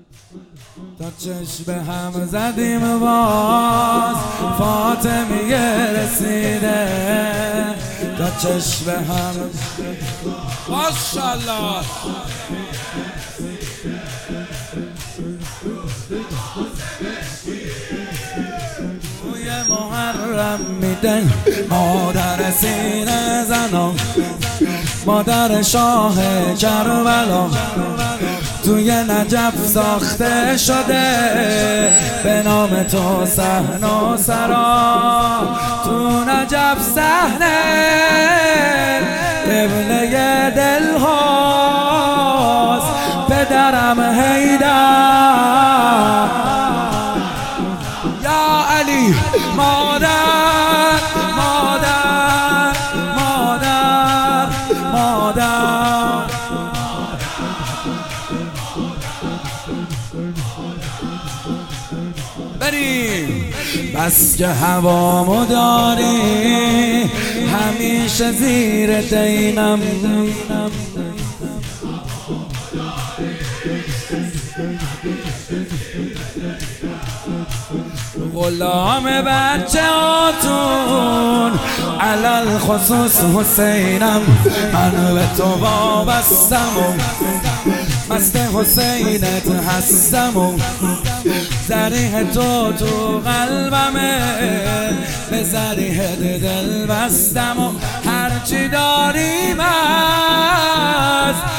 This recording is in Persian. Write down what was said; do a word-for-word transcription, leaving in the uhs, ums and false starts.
تا چشم هم زدیم باز فاطمیه رسیده، تا چشم هم ماشاءالله. توی محرم میده مادر سینه زنان، مادر شاه کربلا توی نجف ساخته شده، به نام تو صحن و سرا تو نجف صحنه قبله دل هاست پدرم حیدر. یا علی مادر مادر مادر مادر بریم. بس که هوامو داری همیشه زیر دینم، غلام بچه هاتون علل خصوص حسینم، من به تو وابستم و مست حسینت هستم و ذریح تو تو قلبمه، به ذریح دل بستم و هرچی داریم است